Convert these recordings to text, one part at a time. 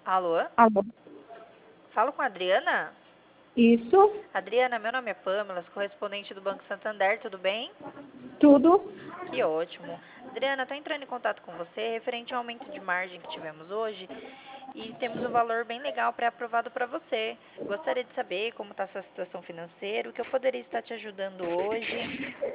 Alô? Alô? Falo com a Adriana? Isso? Adriana, meu nome é Pamela, sou correspondente do Banco Santander, tudo bem? Tudo? Que ótimo. Adriana, estou entrando em contato com você referente ao aumento de margem que tivemos hoje e temos um valor bem legal pré-aprovado para você. Gostaria de saber como está a sua situação financeira, o que eu poderia estar te ajudando hoje.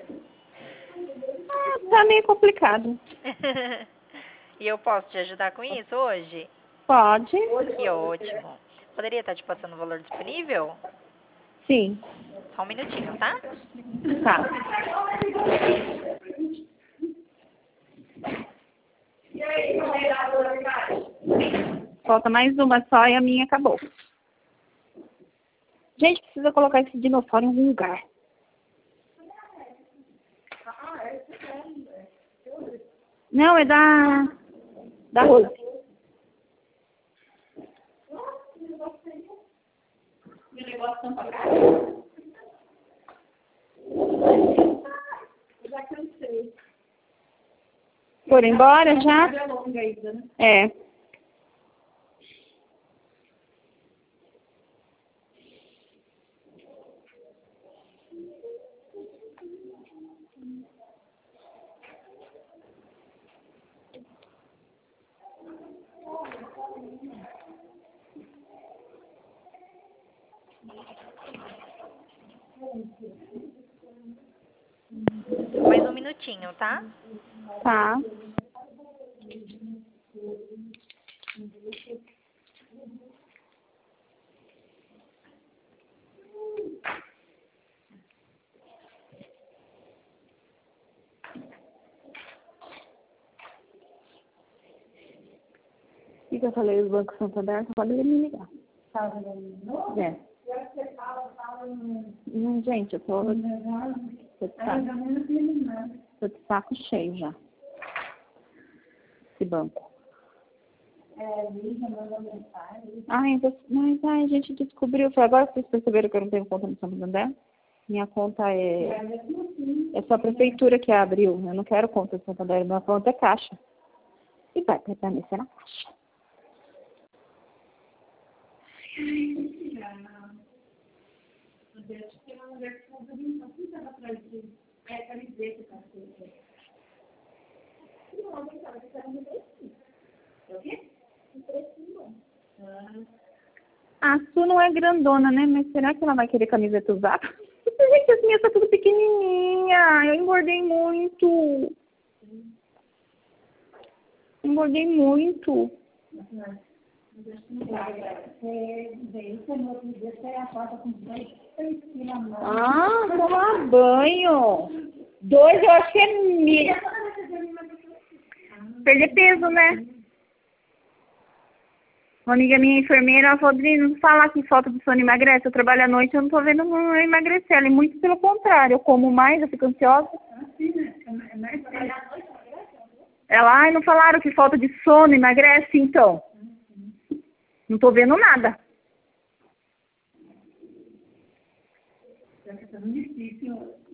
Tá meio complicado. E eu posso te ajudar com isso hoje? Pode? Que ótimo. Poderia estar te passando o valor disponível? Sim. Só um minutinho, tá? Tá. Falta mais uma só e a minha acabou. Gente, precisa colocar esse dinossauro em algum lugar. Não, é da Rose. Já cansei. Foram embora já? É longa ainda, né? É. Mais um minutinho, tá? Tá. O que eu falei do Banco Santander? Só pode ele me ligar. Tá vendo de novo? É. Você fala. Gente, eu tô de saco cheio já. Esse banco. Liga, manda mensagem. Mas a gente descobriu. Foi agora que vocês perceberam que eu não tenho conta no Santander? Minha conta é só a prefeitura que abriu. Eu não quero conta do Santander. Minha conta é caixa. E vai permanecer na caixa. Acho que é uma mulher que está dormindo há 30 anos atrás de camiseta que está sendo. Não, eu estava querendo ver isso. O quê? Um precinho bom. A Su não é grandona, né? Mas será que ela vai querer camiseta usada? Gente, as minhas tá tudo pequenininha. Eu engordei muito. Engordei muito. Tomar banho. 2 eu acho que é mil. Perder peso, né? Uma amiga minha enfermeira, ela falou, Adri, não fala que falta de sono emagrece. Eu trabalho à noite, eu não tô vendo eu emagrecer. Ela é muito pelo contrário. Eu como mais, eu fico ansiosa. Ela, não falaram que falta de sono emagrece, então. Não tô vendo nada. Tá ficando difícil